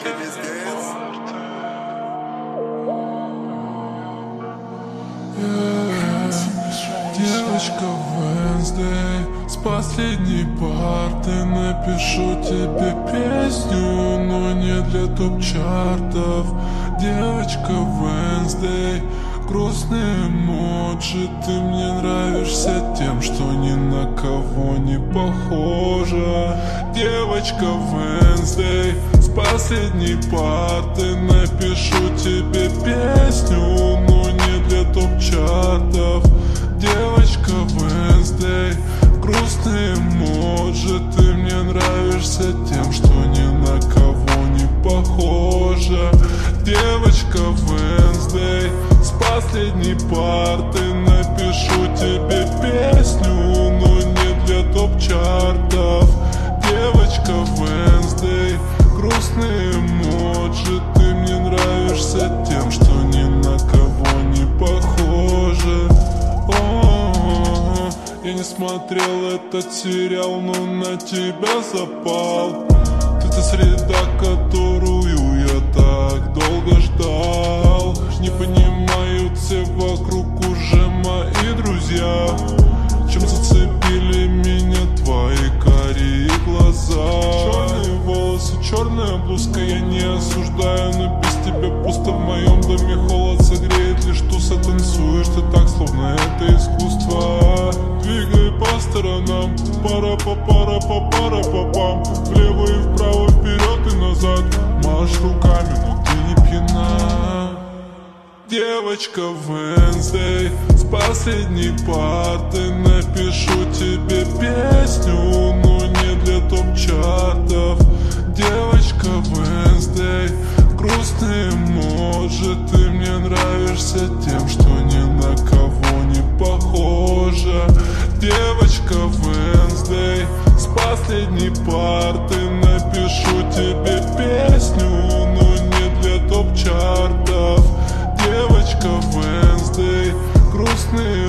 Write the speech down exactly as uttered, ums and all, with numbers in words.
Девочка Wednesday, с последней парты напишу тебе песню, но не для топ-чартов. Девочка Wednesday, грустные эмоджи, ты мне нравишься тем, что ни на кого не похожа. Девочка Wednesday, с последней парты напишу тебе песню, но не для топ-чартов. Девочка Wednesday, грустные эмоджи, ты мне нравишься тем, что ни на кого не похожа. Девочка Wednesday, с последней парты напишу тебе песню, но не для топ-чартов. Девочка Wednesday, грустные эмоджи, ты мне нравишься тем, что ни на кого не похожа. О-о-о, я не смотрел этот сериал, но на тебя запал. Ты та среда, которую я так долго ждал. Не понимают все вокруг уже мои друзья, чем зацепили меня твои карие глаза. Черные волосы, черная блузка, я не осуждаю, но без тебя пусто в моем доме. Холод согреет лишь туса, танцуешь ты так, словно это искусство. Двигай по сторонам, пара по пара по пара по пам, влево и вправо, вперед и назад. Машь руками, но ты не пьяна. Девочка Wednesday, с последней парты напишу тебе песню, но не для топ-чартов. Девочка Wednesday, грустные эмоджи, ты мне нравишься тем, что ни на кого не похожа. Девочка Wednesday, с последней парты напишу тебе песню, но не для топ-чартов. Девочка Wednesday, грустные